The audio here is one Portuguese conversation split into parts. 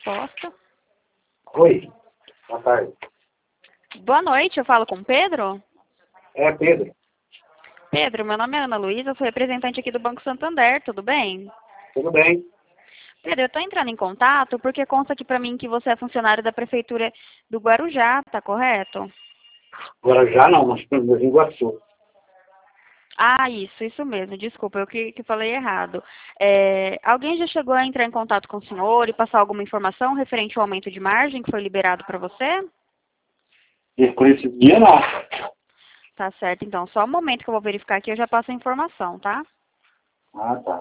resposta. Oi, boa tarde. Boa noite, eu falo com o Pedro? É Pedro. Pedro, meu nome é Ana Luísa, eu sou representante aqui do Banco Santander, tudo bem? Tudo bem? Pedro, eu estou entrando em contato porque consta aqui para mim que você é funcionário da Prefeitura do Guarujá, tá correto? Guarujá não, mas em Iguaçu. Ah, isso mesmo, desculpa, eu que falei errado. Alguém já chegou a entrar em contato com o senhor e passar alguma informação referente ao aumento de margem que foi liberado para você? E por esse dia não. Tá certo, então, só um momento que eu vou verificar aqui, eu já passo a informação, tá? Ah, tá.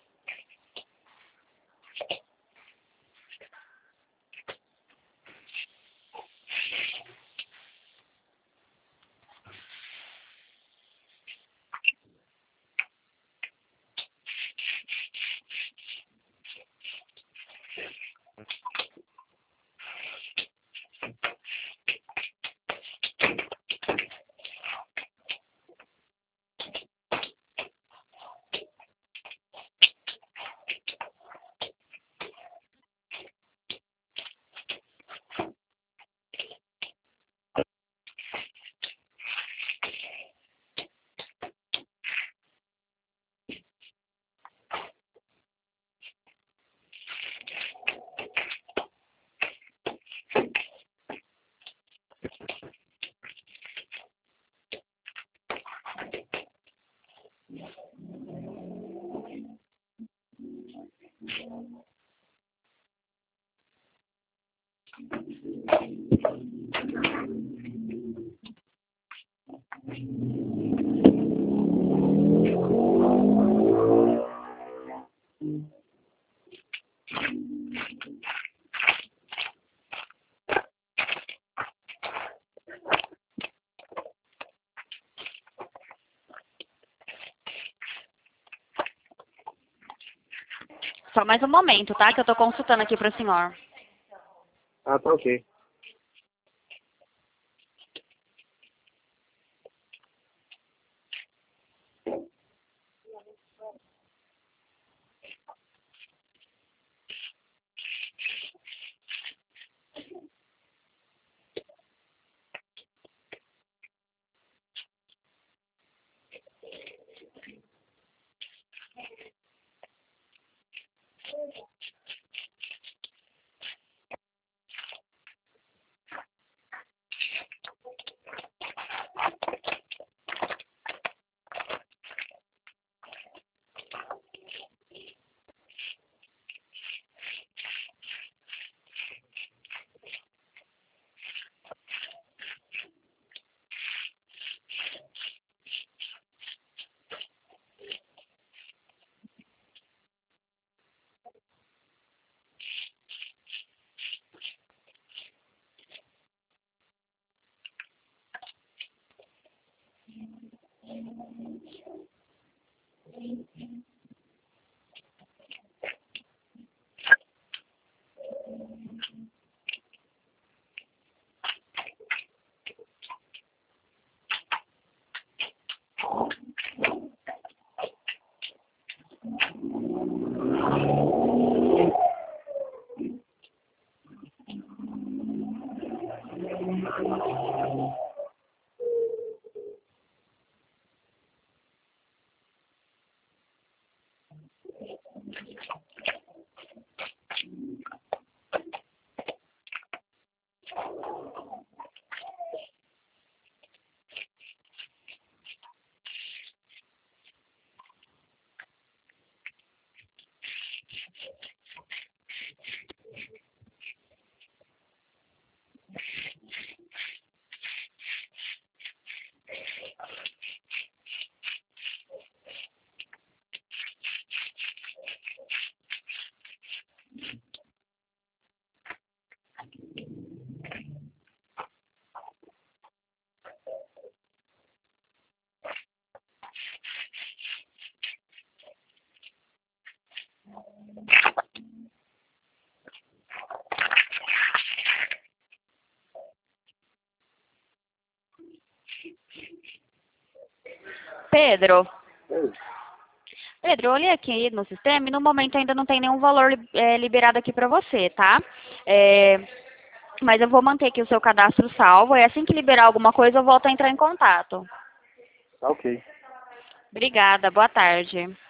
Só mais um momento, tá? Que eu estou consultando aqui para o senhor. Ah, tá ok. Pedro, Oi. Pedro, eu olhei aqui no sistema e no momento ainda não tem nenhum valor liberado aqui para você, tá? É, mas eu vou manter aqui o seu cadastro salvo e assim que liberar alguma coisa eu volto a entrar em contato. Tá ok. Obrigada, boa tarde.